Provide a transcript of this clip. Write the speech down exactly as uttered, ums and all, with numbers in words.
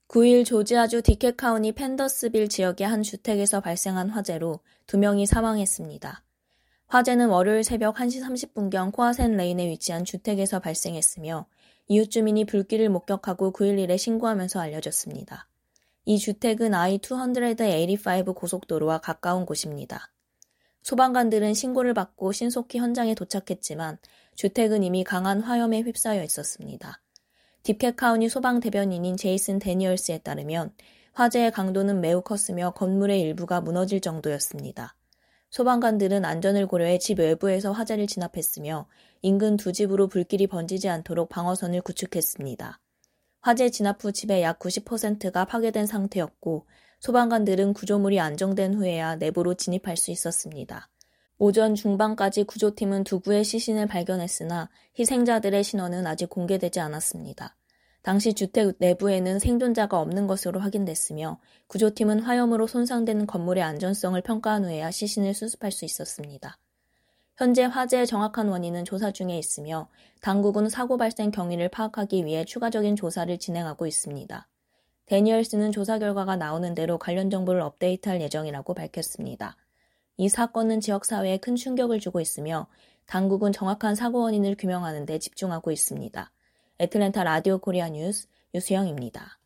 구일 조지아주 디켓 카운티 펜더스빌 지역의 한 주택에서 발생한 화재로 두 명이 사망했습니다. 화재는 월요일 새벽 한 시 삼십 분경 코아센 레인에 위치한 주택에서 발생했으며 이웃 주민이 불길을 목격하고 구일일에 신고하면서 알려졌습니다. 이 주택은 아이 이백팔십오 고속도로와 가까운 곳입니다. 소방관들은 신고를 받고 신속히 현장에 도착했지만 주택은 이미 강한 화염에 휩싸여 있었습니다. 디켓 카운티 소방 대변인인 제이슨 데니얼스에 따르면 화재의 강도는 매우 컸으며 건물의 일부가 무너질 정도였습니다. 소방관들은 안전을 고려해 집 외부에서 화재를 진압했으며 인근 두 집으로 불길이 번지지 않도록 방어선을 구축했습니다. 화재 진압 후 집의 약 구십 퍼센트가 파괴된 상태였고 소방관들은 구조물이 안정된 후에야 내부로 진입할 수 있었습니다. 오전 중반까지 구조팀은 두 구의 시신을 발견했으나 희생자들의 신원은 아직 공개되지 않았습니다. 당시 주택 내부에는 생존자가 없는 것으로 확인됐으며 구조팀은 화염으로 손상되는 건물의 안전성을 평가한 후에야 시신을 수습할 수 있었습니다. 현재 화재의 정확한 원인은 조사 중에 있으며 당국은 사고 발생 경위를 파악하기 위해 추가적인 조사를 진행하고 있습니다. 데니얼스는 조사 결과가 나오는 대로 관련 정보를 업데이트할 예정이라고 밝혔습니다. 이 사건은 지역사회에 큰 충격을 주고 있으며 당국은 정확한 사고 원인을 규명하는 데 집중하고 있습니다. 애틀랜타 라디오 코리아 뉴스 유수영입니다.